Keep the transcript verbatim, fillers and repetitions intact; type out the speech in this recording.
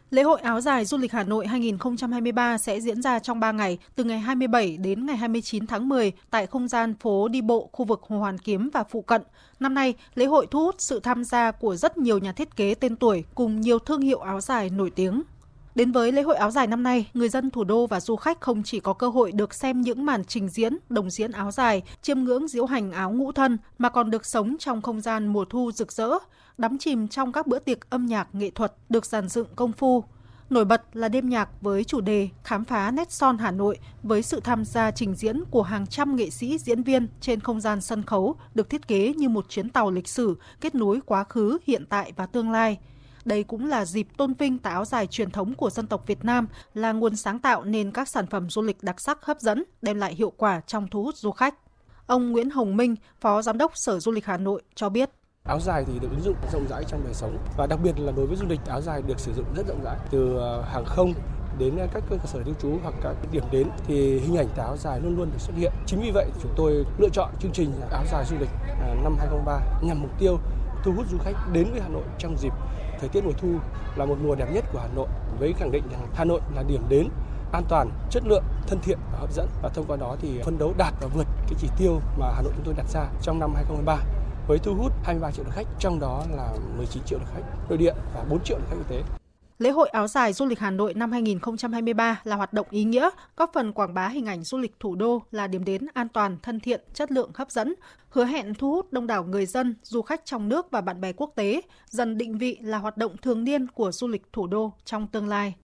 Lễ hội áo dài du lịch Hà Nội hai nghìn không trăm hai mươi ba sẽ diễn ra trong ba ngày, từ ngày hai mươi bảy đến ngày hai mươi chín tháng mười tại không gian phố đi bộ khu vực Hồ Hoàn Kiếm và phụ cận. Năm nay, lễ hội thu hút sự tham gia của rất nhiều nhà thiết kế tên tuổi cùng nhiều thương hiệu áo dài nổi tiếng. Đến với lễ hội áo dài năm nay, người dân thủ đô và du khách không chỉ có cơ hội được xem những màn trình diễn, đồng diễn áo dài, chiêm ngưỡng diễu hành áo ngũ thân, mà còn được sống trong không gian mùa thu rực rỡ, đắm chìm trong các bữa tiệc âm nhạc nghệ thuật được dàn dựng công phu. Nổi bật là đêm nhạc với chủ đề Khám phá nét son Hà Nội với sự tham gia trình diễn của hàng trăm nghệ sĩ diễn viên trên không gian sân khấu được thiết kế như một chuyến tàu lịch sử kết nối quá khứ, hiện tại và tương lai. Đây cũng là dịp tôn vinh tà áo dài truyền thống của dân tộc Việt Nam, là nguồn sáng tạo nên các sản phẩm du lịch đặc sắc hấp dẫn, đem lại hiệu quả trong thu hút du khách. Ông Nguyễn Hồng Minh, Phó Giám đốc Sở Du lịch Hà Nội cho biết. Áo dài thì được ứng dụng rộng rãi trong đời sống, và đặc biệt là đối với du lịch, áo dài được sử dụng rất rộng rãi, từ hàng không đến các cơ sở lưu trú hoặc các điểm đến thì hình ảnh tà áo dài luôn luôn được xuất hiện. Chính vì vậy chúng tôi lựa chọn chương trình áo dài du lịch năm hai không ba nhằm mục tiêu thu hút du khách đến với Hà Nội trong dịp thời tiết mùa thu là một mùa đẹp nhất của Hà Nội, với khẳng định rằng Hà Nội là điểm đến an toàn, chất lượng, thân thiện và hấp dẫn, và thông qua đó thì phấn đấu đạt và vượt cái chỉ tiêu mà Hà Nội chúng tôi đặt ra trong năm hai không hai ba với thu hút hai mươi ba triệu lượt khách, trong đó là mười chín triệu lượt khách nội địa và bốn triệu lượt khách quốc tế. Lễ hội áo dài du lịch Hà Nội năm hai nghìn không trăm hai mươi ba là hoạt động ý nghĩa, góp phần quảng bá hình ảnh du lịch thủ đô là điểm đến an toàn, thân thiện, chất lượng, hấp dẫn, hứa hẹn thu hút đông đảo người dân, du khách trong nước và bạn bè quốc tế, dần định vị là hoạt động thường niên của du lịch thủ đô trong tương lai.